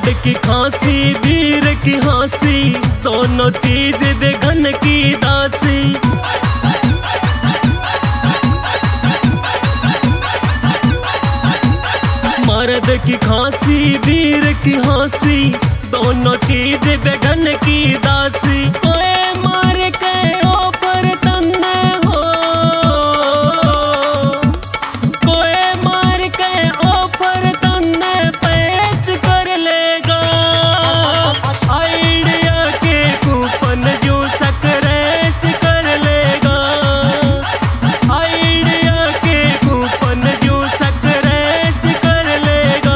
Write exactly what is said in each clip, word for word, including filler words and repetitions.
मर्द की खांसी वीर की हंसी, दोनों चीज बेगन की दासी। मर्द की खांसी वीर की हंसी, दोनों चीज बेगन की दासी। कोई मार के ऊपर तन्ने हो, कोई मार के ऊपर तन्ने पैच कर लेगा। आइडिया के कूपन जो स्क्रैच कर लेगा, आइडिया के कूपन जो स्क्रैच कर लेगा।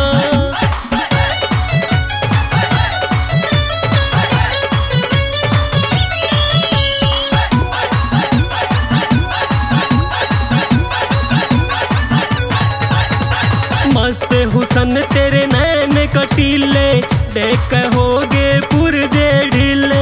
मस्त हुसन तेरे नैन कटीले, देख होगे पुरजे ढीले।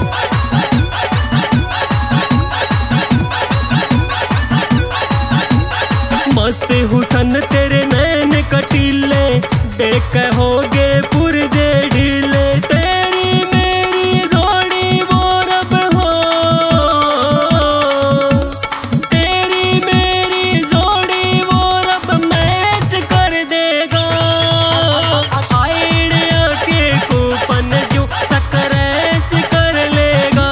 मस्त हुसन तेरे नैन कटीले, देख होगे पुरजे ढीले। तेरी मेरी जोड़ी वो रब हो, तेरी मेरी जोड़ी वो रब मैच कर देगा। आइडिया के कूपन जो स्क्रैच कर लेगा,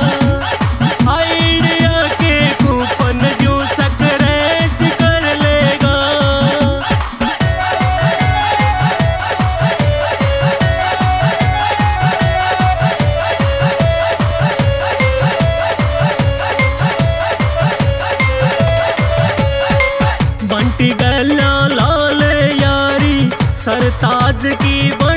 आइडिया के कूपन जो स्क्रैच कर लेगा। बंटी गला लाल यारी, सरताज की